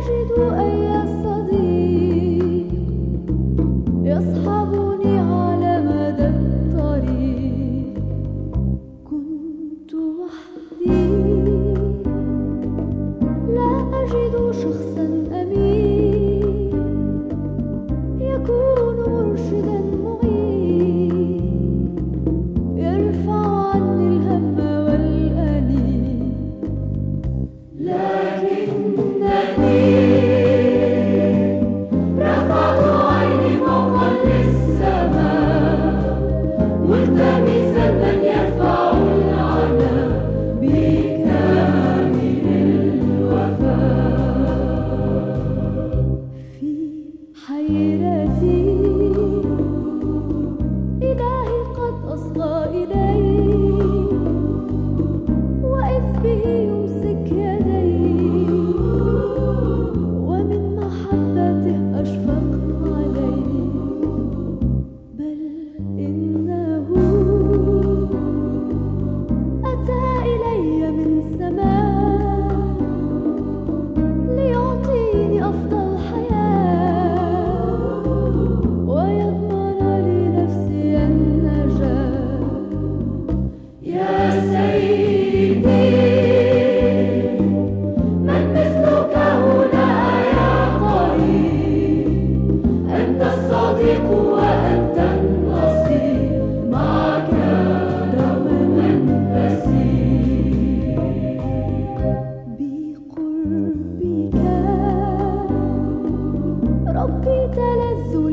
أجد أي صديق يصحبني على مدى الطريق. كنت وحدي لا أجد شخصا أمين يكون مرشدا معين يرفع عني الهم والأنين. لكنني رفعت عيني فوقا للسماء ملتمسا من يرفع العناء بكامل الوفاء. في حيرتي إلهي قد أصغى إلي وإذ به يمسك يدي ومن محبته أشفق علي. بل إنه أتى إلي من سماء ليعطيني أفضل حياة ويضمن لنفسي النجاة. يا سيدي من مثلك هنا يا قريب، أنت الصديق وأنت النصير، معك دوما أسير. بقربك ربي تلذ